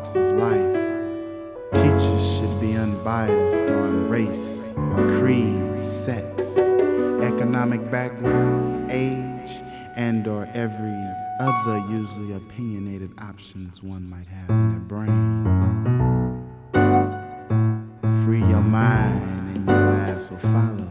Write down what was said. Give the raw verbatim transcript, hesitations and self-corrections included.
walks of life. Teachers should be unbiased on race, creed, sex, economic background, age, and or every other usually opinionated options one might have in their brain. Free your mind and your ass will follow.